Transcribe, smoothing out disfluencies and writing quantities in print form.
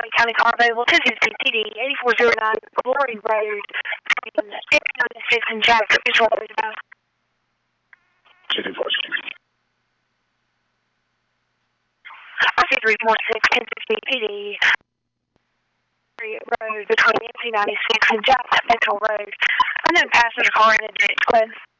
Wayne County car available 250 PD 8409 Glory Road between 696 and Jackson. Which one is about? 346 1060 PD Road between 1896 and Jackson Central Road. And then passenger car in a ditch, Glenn.